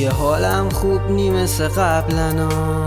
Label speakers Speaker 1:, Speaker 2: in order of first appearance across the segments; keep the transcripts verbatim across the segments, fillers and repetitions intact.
Speaker 1: دیگه حالم خوب نی مثل قبلنا،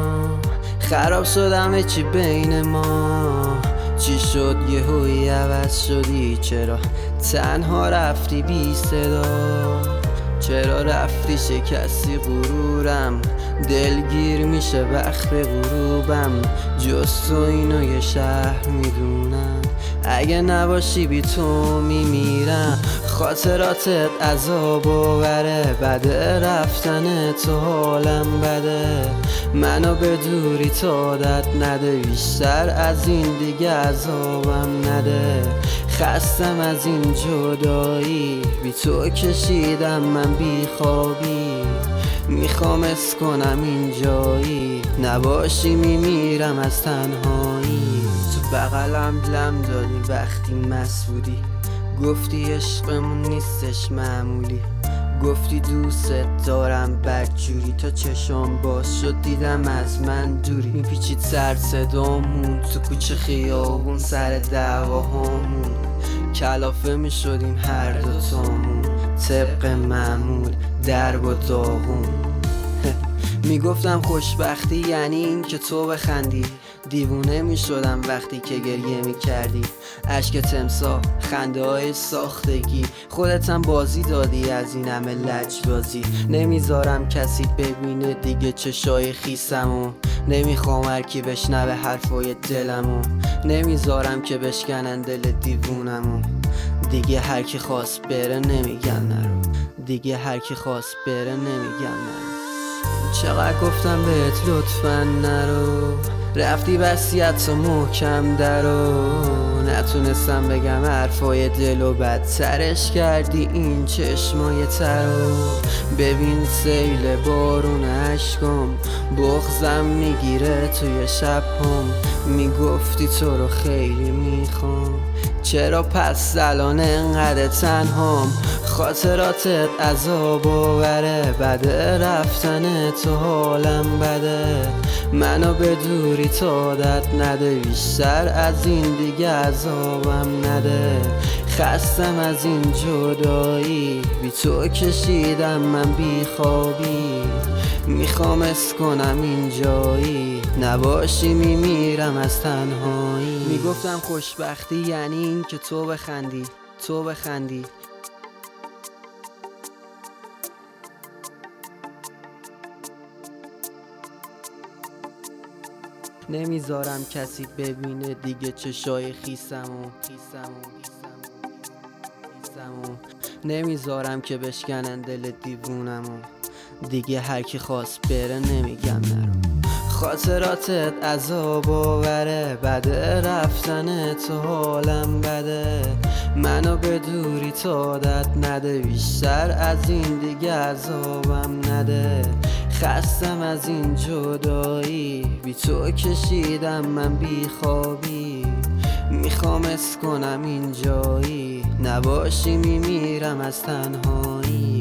Speaker 1: خراب شدم چی بین ما. چی شد یهویی عوض شدی؟ چرا تنها رفتی بی صدا؟ چرا رفتی شکستی غرورم؟ دلگیر میشه وقت غروبم. جز تو اینو یه شهر میدونم، اگه نباشی بی تو میمیرم. خاطراتت عذاب آوره، بده رفتن تو حالم بده. منو به دوری تو عادت نده، بیشتر از این دیگه عذابم نده. خستم از این جدایی، بی تو کشیدم من بی خوابی. میخوام اس کنم این جایی، نباشی میمیرم از تنهایی. تو بغلم لم دادی وقتی مست بودی، گفتی عشقمون نیستش معمولی. گفتی دوست دارم بدجوری، تا چشم باز شد دیدم از من دوری. میپیچید سر صدامون تو کوچه خیابون، سر دعواهامون کلافه میشدیم هر دوتامون. طبق معمول درب و داغون. میگفتم خوشبختی یعنی این که تو بخندی، دیوونه میشدم وقتی که گریه میکردی. اشک تمساح، خنده های ساختگی، خودتم بازی دادی از این همه لجبازی. نمیذارم کسی ببینه دیگه چشای خیسمو، نمیخوام هر کی بشنوه حرفای دلمو. نمیذارم که بشکنن دل دیوونمو، دیگه هر کی خواست بره نمیگم نرو. دیگه هر کی خواست بره نمیگم نرو. چقدر گفتم بهت لطفا نرو، رفتی وصیت و محکم درو. نتونستم بگم حرفای دل و بدترش کردی این چشمای ترو. ببین سیل بارون عشقم، بغضم میگیره توی شب هم. میگفتی تو رو خیلی میخوام، چرا پس الان انقدر تنهام؟ خاطراتت عذاب آوره، بده رفتن تو حالم بده. منو به دوری تو عادت نده، بیشتر از این دیگه عذابم نده. خستم از این جدایی، بی تو کشیدم من بی خوابی. میخوام اس کنم این جایی، نباشی میمیرم از تنهایی. میگفتم خوشبختی یعنی این که تو بخندی، تو بخندی. نمیذارم کسی ببینه دیگه چشای خیسمو خیسمو خیسمو. نمیذارم که بشکنن دل دیوونمو، دیگه هر کی خواست بره نمیگم نرو. خاطراتت عذاب آوره، بده رفتن تو حالم بده. منو به دوری تو عادت نده، بیشتر از این دیگه عذابم نده. خستم از این جدایی، بی تو کشیدم من بی خوابی. میخوام اس کنم این جایی، نباشی میمیرم از تنهایی.